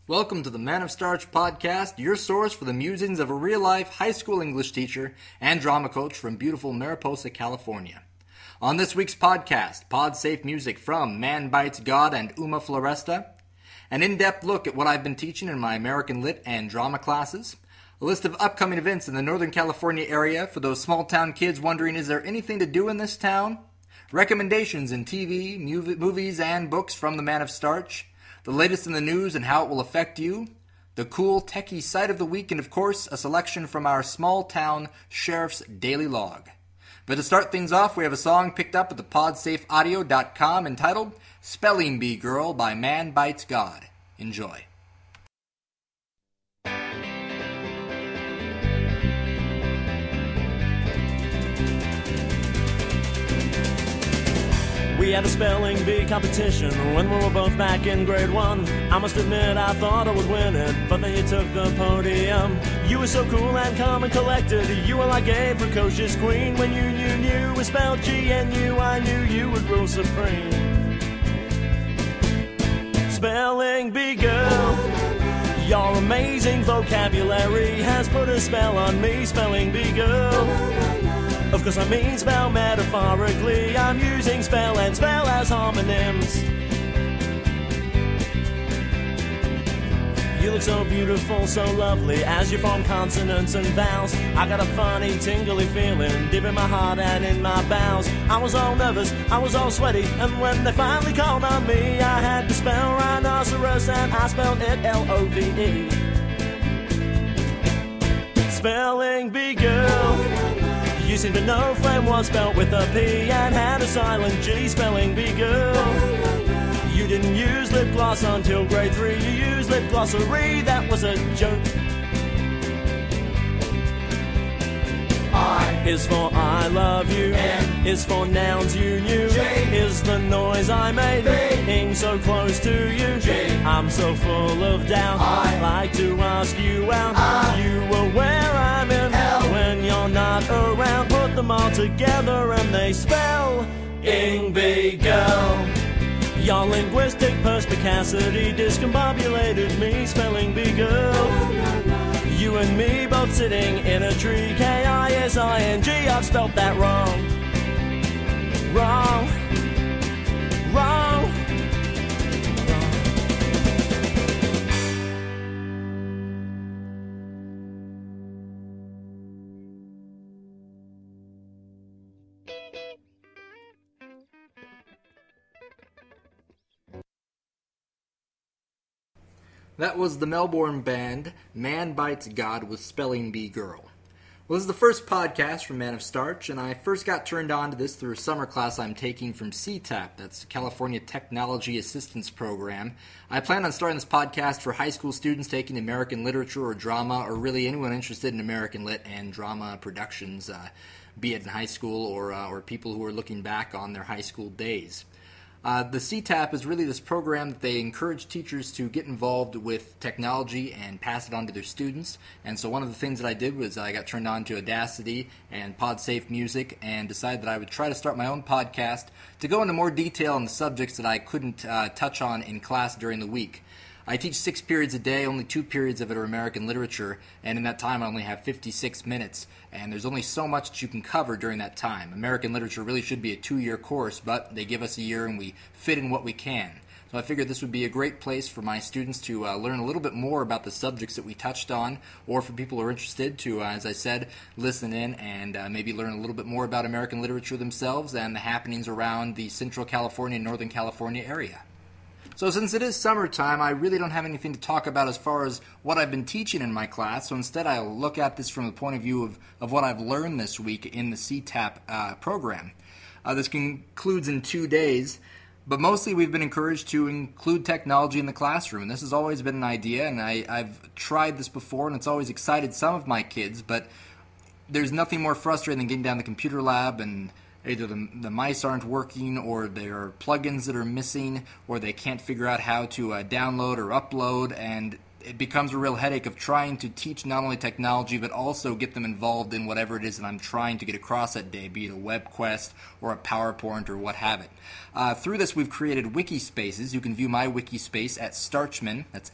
Welcome to the Man of Starch podcast, your source for the musings of a real-life high school English teacher and drama coach from beautiful Mariposa, California. On this week's podcast, pod-safe music from Man Bites God and Uma Floresta, an in-depth look at what I've been teaching in my American Lit and drama classes, a list of upcoming events in the Northern California area for those small-town kids wondering, is there anything to do in this town? Recommendations in TV, movies, and books from the Man of Starch, the latest in the news and how it will affect you, the cool techie sight of the week, and of course, a selection from our small-town sheriff's daily log. But to start things off, we have a song picked up at the podsafeaudio.com entitled Spelling Bee Girl by Man Bites God. Enjoy. We had a spelling bee competition when we were both back in grade 1. I must admit I thought I would win it, but then you took the podium. You were so cool and calm and collected. You were like a precocious queen. When you knew was spelled G-N-U, I knew you would rule supreme. Spelling bee girl, your amazing vocabulary has put a spell on me. Spelling bee girl, of course I mean spell metaphorically. I'm using spell and spell as homonyms. You look so beautiful, so lovely as you form consonants and vowels. I got a funny tingly feeling deep in my heart and in my bowels. I was all nervous, I was all sweaty, and when they finally called on me, I had to spell rhinoceros and I spelled it L-O-V-E. Spelling bee girl, you seem to know flame was spelled with a P and had a silent G. Spelling bee girl, you didn't use lip gloss until grade 3. You used lip glossary, that was a joke. I is for I love you. N is for nouns you knew. J is the noise I made being so close to you. G, I'm so full of doubt. I like to ask you out. You were where I'm in. L, when you're not around, put them all together and they spell ing bee girl. Your linguistic perspicacity discombobulated me. Spelling bee girl, you and me both sitting in a tree. K-I-S-I-N-G, I've spelled that wrong. Wrong. Wrong. That was the Melbourne band, Man Bites God with Spelling Bee Girl. Well, this is the first podcast from Man of Starch, and I first got turned on to this through a summer class I'm taking from CTAP, that's the California Technology Assistance Program. I plan on starting this podcast for high school students taking American literature or drama, or really anyone interested in American lit and drama productions, be it in high school or people who are looking back on their high school days. The CTAP is really this program that they encourage teachers to get involved with technology and pass it on to their students. And so one of the things that I did was I got turned on to Audacity and PodSafe Music and decided that I would try to start my own podcast to go into more detail on the subjects that I couldn't touch on in class during the week. I teach 6 periods a day, only 2 periods of it are American literature, and in that time I only have 56 minutes, and there's only so much that you can cover during that time. American literature really should be a 2-year course, but they give us a year and we fit in what we can. So I figured this would be a great place for my students to learn a little bit more about the subjects that we touched on, or for people who are interested to, as I said, listen in and maybe learn a little bit more about American literature themselves and the happenings around the Central California and Northern California area. So since it is summertime, I really don't have anything to talk about as far as what I've been teaching in my class, so instead I'll look at this from the point of view of what I've learned this week in the CTAP program. This concludes in 2 days, but mostly we've been encouraged to include technology in the classroom, and this has always been an idea, and I've tried this before, and it's always excited some of my kids, but there's nothing more frustrating than getting down to the computer lab and either the mice aren't working, or there are plugins that are missing, or they can't figure out how to download or upload, and it becomes a real headache of trying to teach not only technology, but also get them involved in whatever it is that I'm trying to get across that day, be it a web quest or a PowerPoint or what have it. Through this, we've created wiki spaces. You can view my wiki space at Starchman, that's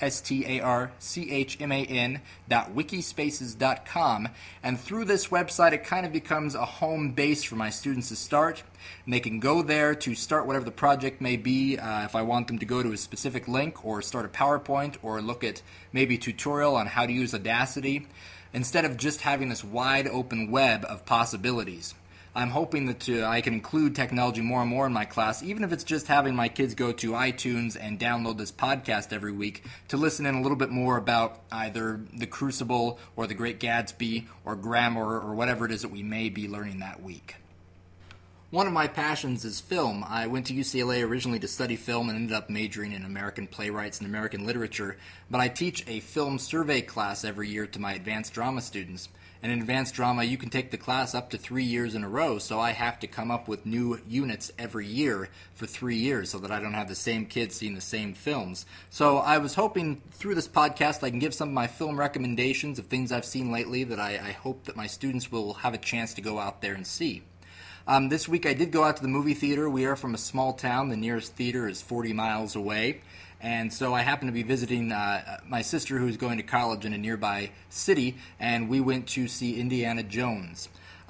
starchman.wikispaces.com. And through this website, it kind of becomes a home base for my students to start. And they can go there to start whatever the project may be. If I want them to go to a specific link or start a PowerPoint or look at maybe a tutorial on how to use Audacity, instead of just having this wide open web of possibilities. I'm hoping that I can include technology more and more in my class, even if it's just having my kids go to iTunes and download this podcast every week to listen in a little bit more about either The Crucible or The Great Gatsby or grammar or whatever it is that we may be learning that week. One of my passions is film. I went to UCLA originally to study film and ended up majoring in American playwrights and American literature, but I teach a film survey class every year to my advanced drama students. And in advanced drama, you can take the class up to 3 years in a row, so I have to come up with new units every year for 3 years so that I don't have the same kids seeing the same films. So I was hoping through this podcast I can give some of my film recommendations of things I've seen lately that I hope that my students will have a chance to go out there and see. This week I did go out to the movie theater. We are from a small town. The nearest theater is 40 miles away. And so I happened to be visiting my sister who's going to college in a nearby city, and we went to see Indiana Jones.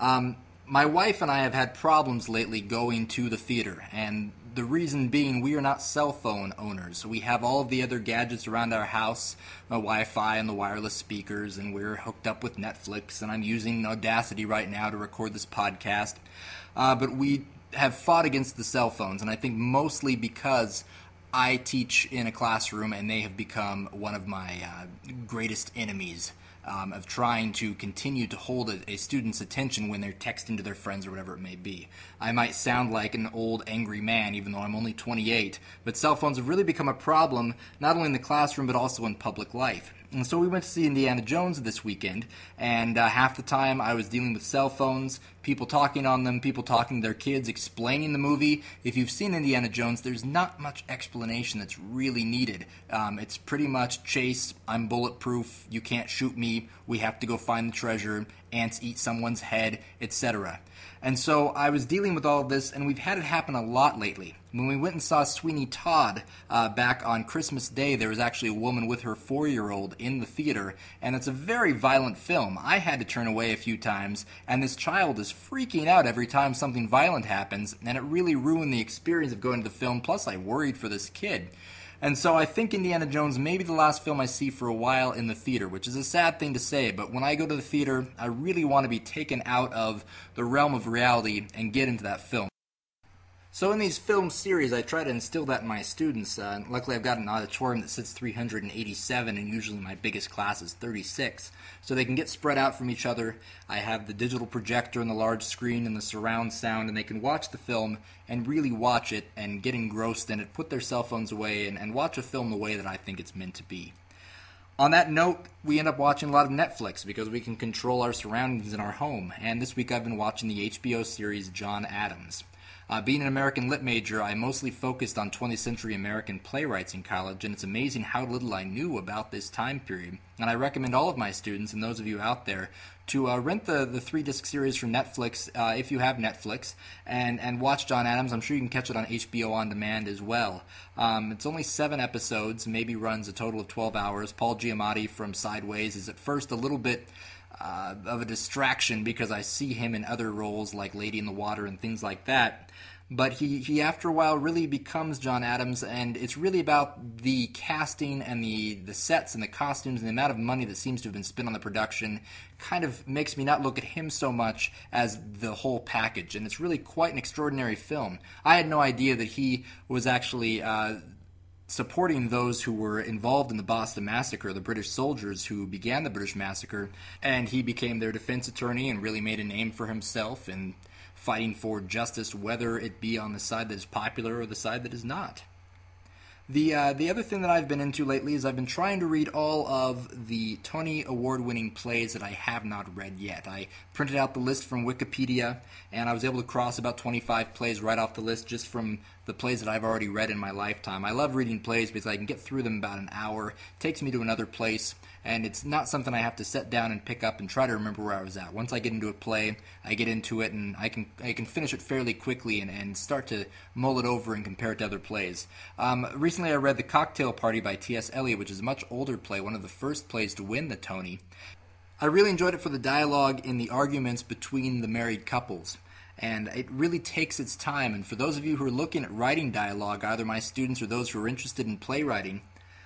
My wife and I have had problems lately going to the theater, and the reason being we are not cell phone owners. We have all of the other gadgets around our house, the Wi-Fi and the wireless speakers, and we're hooked up with Netflix, and I'm using Audacity right now to record this podcast. But we have fought against the cell phones, and I think mostly because I teach in a classroom and they have become one of my greatest enemies of trying to continue to hold a student's attention when they're texting to their friends or whatever it may be. I might sound like an old angry man even though I'm only 28, but cell phones have really become a problem not only in the classroom but also in public life. And so we went to see Indiana Jones this weekend, and half the time I was dealing with cell phones, people talking on them, people talking to their kids, explaining the movie. If you've seen Indiana Jones, there's not much explanation that's really needed. It's pretty much chase, I'm bulletproof, you can't shoot me, we have to go find the treasure, ants eat someone's head, etc. And so I was dealing with all of this, and we've had it happen a lot lately. When we went and saw Sweeney Todd back on Christmas Day, there was actually a woman with her 4-year-old in the theater, and it's a very violent film. I had to turn away a few times, and this child is freaking out every time something violent happens, and it really ruined the experience of going to the film, plus I worried for this kid. And so I think Indiana Jones may be the last film I see for a while in the theater, which is a sad thing to say, but when I go to the theater, I really want to be taken out of the realm of reality and get into that film. So in these film series, I try to instill that in my students. Luckily, I've got an auditorium that sits 387, and usually my biggest class is 36. So they can get spread out from each other. I have the digital projector and the large screen and the surround sound, and they can watch the film and really watch it and get engrossed in it, put their cell phones away, and watch a film the way that I think it's meant to be. On that note, we end up watching a lot of Netflix because we can control our surroundings in our home. And this week I've been watching the HBO series John Adams. Being an American Lit major, I mostly focused on 20th century American playwrights in college, and it's amazing how little I knew about this time period. And I recommend all of my students, and those of you out there, to rent the 3-disc series from Netflix, if you have Netflix, and watch John Adams. I'm sure you can catch it on HBO On Demand as well. It's only 7 episodes, maybe runs a total of 12 hours. Paul Giamatti from Sideways is at first a little bit of a distraction because I see him in other roles like Lady in the Water and things like that. But he after a while really becomes John Adams, and it's really about the casting and the sets and the costumes and the amount of money that seems to have been spent on the production kind of makes me not look at him so much as the whole package, and it's really quite an extraordinary film. I had no idea that he was actually supporting those who were involved in the Boston Massacre, the British soldiers who began the British Massacre, and he became their defense attorney and really made a name for himself in fighting for justice, whether it be on the side that is popular or the side that is not. The other thing that I've been into lately is I've been trying to read all of the Tony Award-winning plays that I have not read yet. I printed out the list from Wikipedia, and I was able to cross about 25 plays right off the list just from the plays that I've already read in my lifetime. I love reading plays because I can get through them about an hour. It takes me to another place, and it's not something I have to sit down and pick up and try to remember where I was at. Once I get into a play, I get into it, and I can finish it fairly quickly and start to mull it over and compare it to other plays. Recently I read The Cocktail Party by T.S. Eliot, which is a much older play, one of the first plays to win the Tony. I really enjoyed it for the dialogue in the arguments between the married couples. And it really takes its time. And for those of you who are looking at writing dialogue, either my students or those who are interested in playwriting,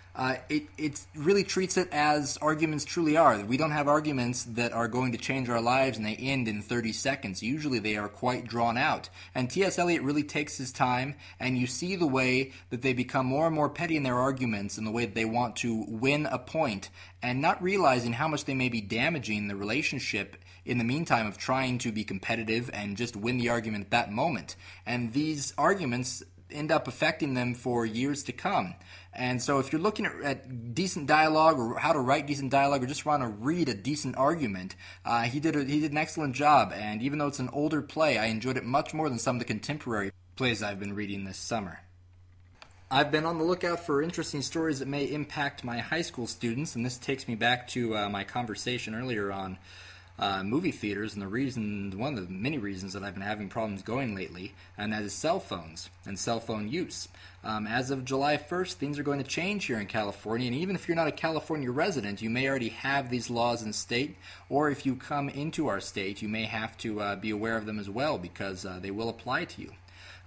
it really treats it as arguments truly are. We don't have arguments that are going to change our lives and they end in 30 seconds. Usually they are quite drawn out. And T.S. Eliot really takes his time, and you see the way that they become more and more petty in their arguments and the way that they want to win a point, and not realizing how much they may be damaging the relationship in the meantime of trying to be competitive and just win the argument at that moment. And these arguments end up affecting them for years to come. And so if you're looking at decent dialogue or how to write decent dialogue or just want to read a decent argument, he did an excellent job. And even though it's an older play, I enjoyed it much more than some of the contemporary plays I've been reading this summer. I've been on the lookout for interesting stories that may impact my high school students, and this takes me back to my conversation earlier on movie theaters and one of the many reasons that I've been having problems going lately, and that is cell phones and cell phone use. As of July 1st, things are going to change here in California, and even if you're not a California resident, you may already have these laws in state, or if you come into our state, you may have to be aware of them as well, because they will apply to you.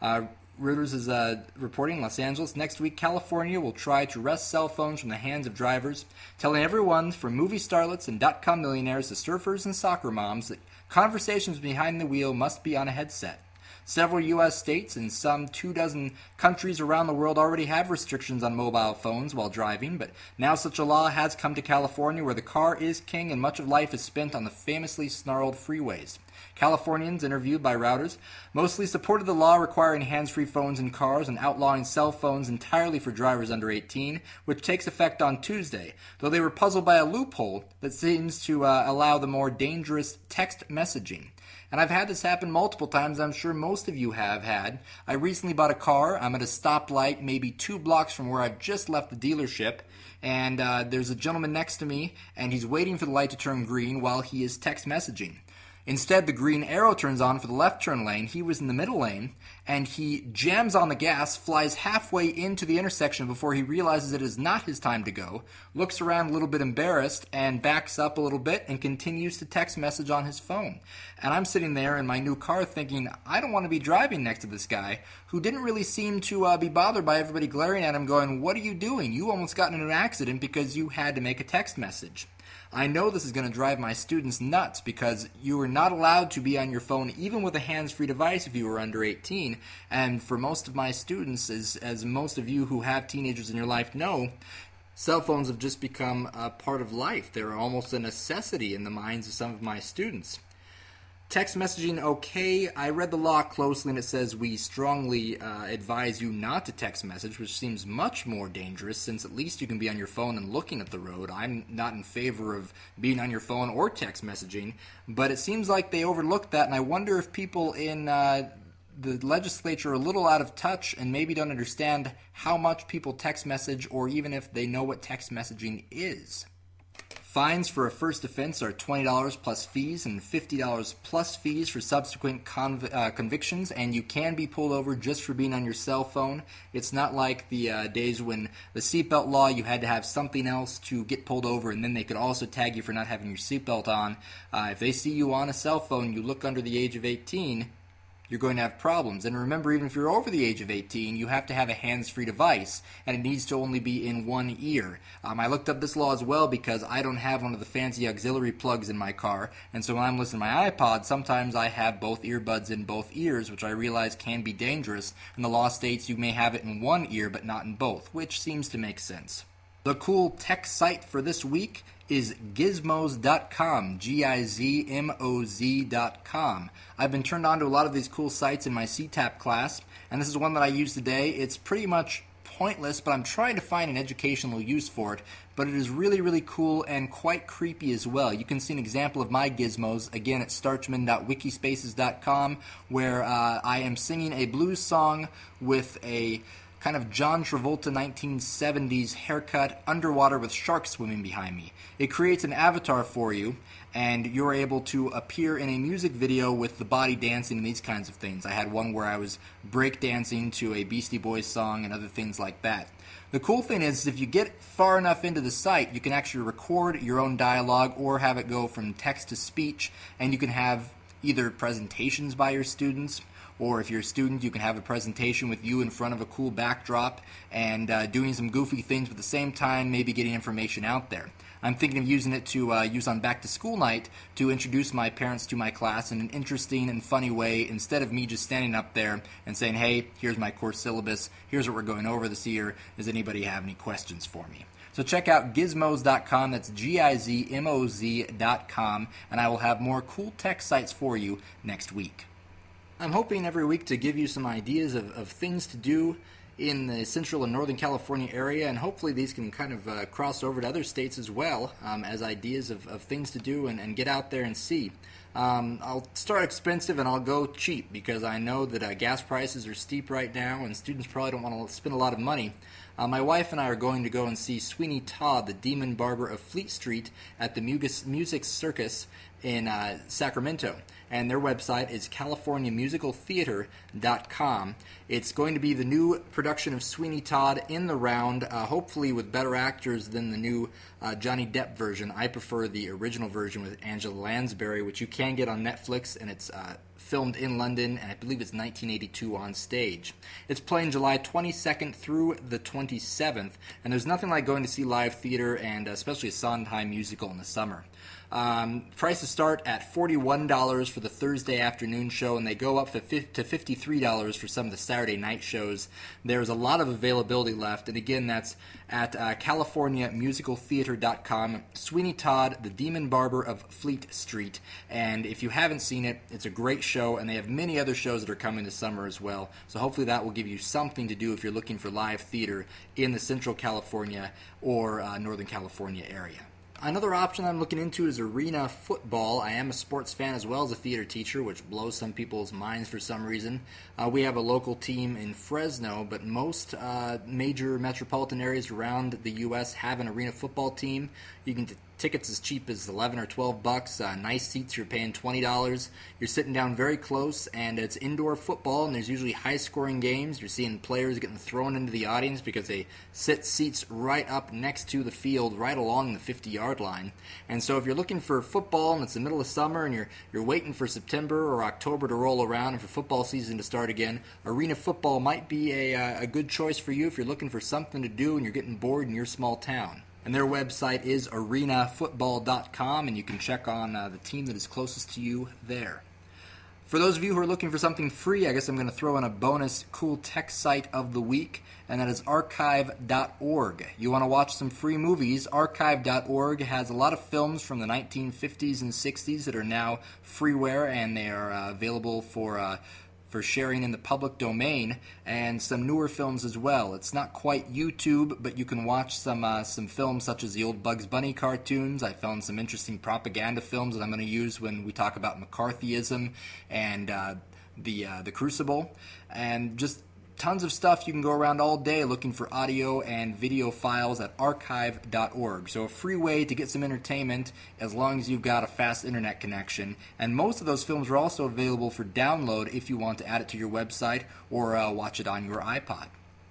Reuters is reporting Los Angeles. Next week, California will try to wrest cell phones from the hands of drivers, telling everyone from movie starlets and dot-com millionaires to surfers and soccer moms that conversations behind the wheel must be on a headset. Several U.S. states and some 24 countries around the world already have restrictions on mobile phones while driving, but now such a law has come to California, where the car is king and much of life is spent on the famously snarled freeways. Californians interviewed by Reuters mostly supported the law requiring hands-free phones in cars and outlawing cell phones entirely for drivers under 18, which takes effect on Tuesday, though they were puzzled by a loophole that seems to allow the more dangerous text messaging. And I've had this happen multiple times. I'm sure most of you have had. I recently bought a car. I'm at a stoplight maybe 2 blocks from where I've just left the dealership, and there's a gentleman next to me, and he's waiting for the light to turn green while he is text messaging. Instead, the green arrow turns on for the left turn lane. He was in the middle lane, and he jams on the gas, flies halfway into the intersection before he realizes it is not his time to go, looks around a little bit embarrassed, and backs up a little bit and continues to text message on his phone. And I'm sitting there in my new car thinking, I don't want to be driving next to this guy who didn't really seem to be bothered by everybody glaring at him going, "What are you doing? You almost got in an accident because you had to make a text message." I know this is going to drive my students nuts because you are not allowed to be on your phone even with a hands-free device if you are under 18. And for most of my students, as most of you who have teenagers in your life know, cell phones have just become a part of life. They're almost a necessity in the minds of some of my students. Text messaging, okay. I read the law closely, and it says we strongly advise you not to text message, which seems much more dangerous since at least you can be on your phone and looking at the road. I'm not in favor of being on your phone or text messaging, but it seems like they overlooked that, and I wonder if people in the legislature are a little out of touch and maybe don't understand how much people text message, or even if they know what text messaging is. Fines for a first offense are $20 plus fees and $50 plus fees for subsequent convictions, and you can be pulled over just for being on your cell phone. It's not like the days when the seatbelt law, you had to have something else to get pulled over, and then they could also tag you for not having your seatbelt on. If they see you on a cell phone, you look under the age of 18, you're going to have problems. And remember, even if you're over the age of 18, you have to have a hands-free device, and it needs to only be in one ear. I looked up this law as well because I don't have one of the fancy auxiliary plugs in my car, and so when I'm listening to my iPod, sometimes I have both earbuds in both ears, which I realize can be dangerous, and the law states you may have it in one ear but not in both, which seems to make sense. The cool tech site for this week is Gizmoz.com, Gizmoz.com. I've been turned on to a lot of these cool sites in my CTAP class, and this is one that I use today. It's pretty much pointless, but I'm trying to find an educational use for it. But it is really, really cool and quite creepy as well. You can see an example of my gizmos, again, at starchman.wikispaces.com, where I am singing a blues song with a kind of John Travolta 1970s haircut underwater with sharks swimming behind me. It creates an avatar for you, and you're able to appear in a music video with the body dancing and these kinds of things. I had one where I was break dancing to a Beastie Boys song and other things like that. The cool thing is, if you get far enough into the site, you can actually record your own dialogue or have it go from text to speech, and you can have either presentations by your students, or if you're a student, you can have a presentation with you in front of a cool backdrop and doing some goofy things, but at the same time maybe getting information out there. I'm thinking of using it to use on back to school night to introduce my parents to my class in an interesting and funny way, instead of me just standing up there and saying, hey, here's my course syllabus, here's what we're going over this year, does anybody have any questions for me? So check out gizmoz.com, that's GIZMOZ.com, and I will have more cool tech sites for you next week. I'm hoping every week to give you some ideas of things to do in the Central and Northern California area, and hopefully these can kind of cross over to other states as well, as ideas of things to do and get out there and see. I'll start expensive and I'll go cheap, because I know that gas prices are steep right now and students probably don't want to spend a lot of money. My wife and I are going to go and see Sweeney Todd, the Demon Barber of Fleet Street, at the Music Circus in Sacramento, and their website is CaliforniaMusicalTheater.com. It's going to be the new production of Sweeney Todd in the round, hopefully with better actors than the new Johnny Depp version. I prefer the original version with Angela Lansbury, which you can get on Netflix, and it's filmed in London, and I believe it's 1982 on stage. It's playing July 22nd through the 27th, and there's nothing like going to see live theater, and especially a Sondheim musical in the summer. Prices start at $41 for the Thursday afternoon show, and they go up to $53 for some of the Saturday night shows. There's a lot of availability left, and again, that's at CaliforniaMusicalTheater.com. Sweeney Todd, the Demon Barber of Fleet Street, and if you haven't seen it, it's a great show, and they have many other shows that are coming this summer as well, so hopefully that will give you something to do if you're looking for live theater in the Central California or Northern California area. Another option I'm looking into is arena football. I am a sports fan as well as a theater teacher, which blows some people's minds for some reason. We have a local team in Fresno, but most major metropolitan areas around the U.S. have an arena football team. You can get tickets as cheap as $11 or $12. Nice seats, you're paying $20. You're sitting down very close, and it's indoor football, and there's usually high-scoring games. You're seeing players getting thrown into the audience because they sit seats right up next to the field, right along the 50-yard line. And so if you're looking for football and it's the middle of summer and you're waiting for September or October to roll around and for football season to start again, arena football might be a good choice for you if you're looking for something to do and you're getting bored in your small town. And their website is arenafootball.com, and you can check on the team that is closest to you there. For those of you who are looking for something free, I guess I'm going to throw in a bonus cool tech site of the week, and that is archive.org. You want to watch some free movies, archive.org has a lot of films from the 1950s and 60s that are now freeware, and they are available for sharing in the public domain, and some newer films as well. It's not quite YouTube, but you can watch some films such as the old Bugs Bunny cartoons. I found some interesting propaganda films that I'm going to use when we talk about McCarthyism and the Crucible, and just tons of stuff. You can go around all day looking for audio and video files at archive.org. So a free way to get some entertainment as long as you've got a fast internet connection. And most of those films are also available for download if you want to add it to your website or watch it on your iPod.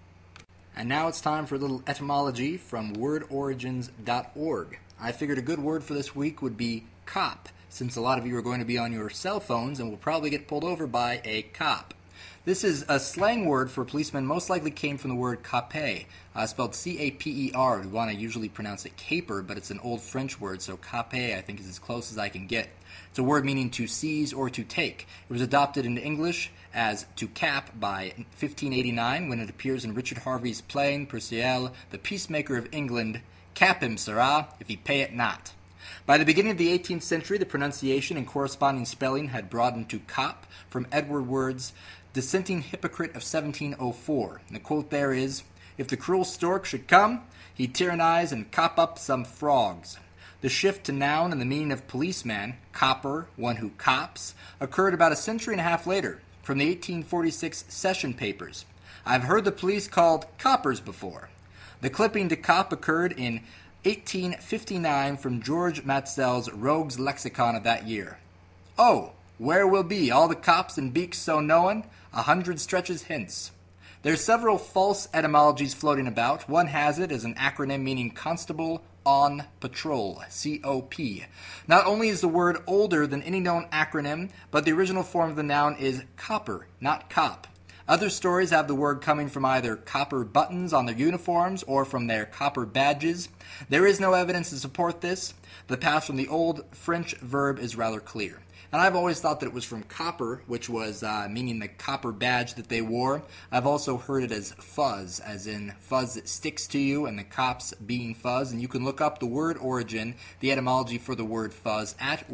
And now it's time for a little etymology from wordorigins.org. I figured a good word for this week would be cop, since a lot of you are going to be on your cell phones and will probably get pulled over by a cop. This is a slang word for policemen, most likely came from the word caper, spelled C-A-P-E-R. We want to usually pronounce it caper, but it's an old French word, so caper I think is as close as I can get. It's a word meaning to seize or to take. It was adopted into English as to cap by 1589 when it appears in Richard Harvey's play Purcell, the Peacemaker of England. Cap him, sirrah, if he pay it not. By the beginning of the 18th century, the pronunciation and corresponding spelling had broadened to cop from Edward Word's Dissenting Hypocrite of 1704. And the quote there is, If the cruel stork should come, he'd tyrannize and cop up some frogs. The shift to noun and the meaning of policeman, copper, one who cops, occurred about a century and a half later, from the 1846 Session Papers. I've heard the police called coppers before. The clipping to cop occurred in 1859 from George Matzel's Rogue's Lexicon of that year. Oh, where will be all the cops and beaks so knowin', 100 stretches hence. There's several false etymologies floating about. One has it as an acronym meaning Constable on Patrol, C-O-P. Not only is the word older than any known acronym, but the original form of the noun is copper, not cop. Other stories have the word coming from either copper buttons on their uniforms or from their copper badges. There is no evidence to support this. The path from the old French verb is rather clear. And I've always thought that it was from copper, which was meaning the copper badge that they wore. I've also heard it as fuzz, as in fuzz that sticks to you, and the cops being fuzz. And you can look up the word origin, the etymology for the word fuzz, at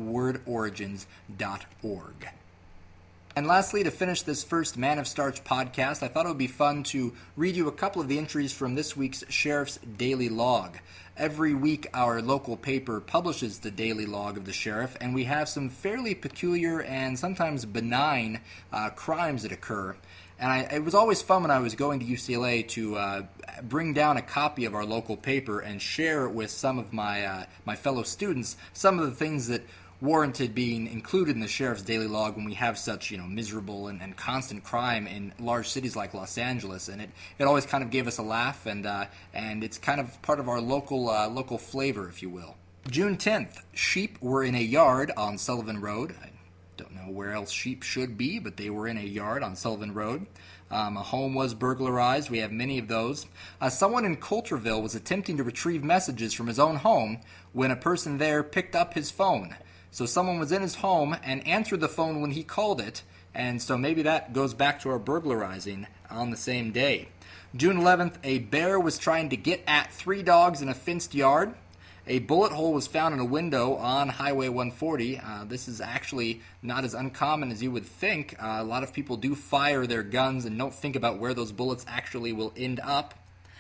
wordorigins.org. And lastly, to finish this first Man of Starch podcast, I thought it would be fun to read you a couple of the entries from this week's Sheriff's Daily Log. Every week, our local paper publishes the daily log of the sheriff, and we have some fairly peculiar and sometimes benign crimes that occur. And it was always fun when I was going to UCLA to bring down a copy of our local paper and share it with some of my fellow students, some of the things that warranted being included in the Sheriff's Daily Log when we have such, miserable and constant crime in large cities like Los Angeles. And it always kind of gave us a laugh, and it's kind of part of our local flavor, if you will. June 10th, sheep were in a yard on Sullivan Road. I don't know where else sheep should be, but they were in a yard on Sullivan Road. A home was burglarized. We have many of those. Someone in Coulterville was attempting to retrieve messages from his own home when a person there picked up his phone. So someone was in his home and answered the phone when he called it, and so maybe that goes back to our burglarizing on the same day. June 11th, a bear was trying to get at 3 dogs in a fenced yard. A bullet hole was found in a window on Highway 140. This is actually not as uncommon as you would think. A lot of people do fire their guns and don't think about where those bullets actually will end up.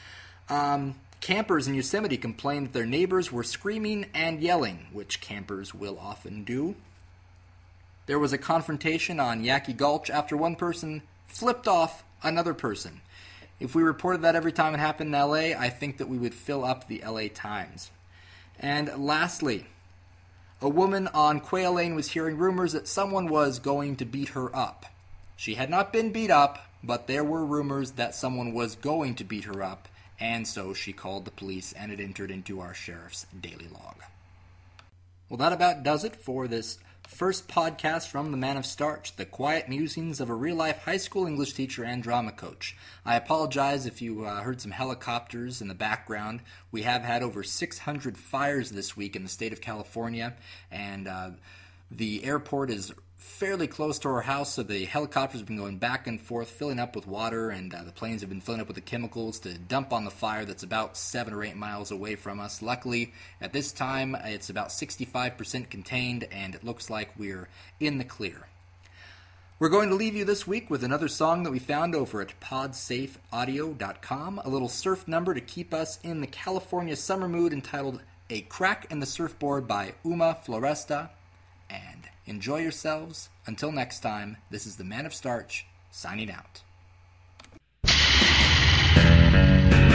Campers in Yosemite complained that their neighbors were screaming and yelling, which campers will often do. There was a confrontation on Yaqui Gulch after one person flipped off another person. If we reported that every time it happened in LA, I think that we would fill up the LA Times. And lastly, a woman on Quail Lane was hearing rumors that someone was going to beat her up. She had not been beat up, but there were rumors that someone was going to beat her up, and so she called the police, and it entered into our Sheriff's Daily Log. Well, that about does it for this first podcast from The Man of Starch, the quiet musings of a real-life high school English teacher and drama coach. I apologize if you heard some helicopters in the background. We have had over 600 fires this week in the state of California, and the airport is fairly close to our house, so the helicopters have been going back and forth, filling up with water, and the planes have been filling up with the chemicals to dump on the fire that's about 7 or 8 miles away from us. Luckily, at this time, it's about 65% contained, and it looks like we're in the clear. We're going to leave you this week with another song that we found over at podsafeaudio.com, a little surf number to keep us in the California summer mood entitled A Crack in the Surfboard by Uma Floresta. And enjoy yourselves. Until next time, this is the Man of Starch, signing out.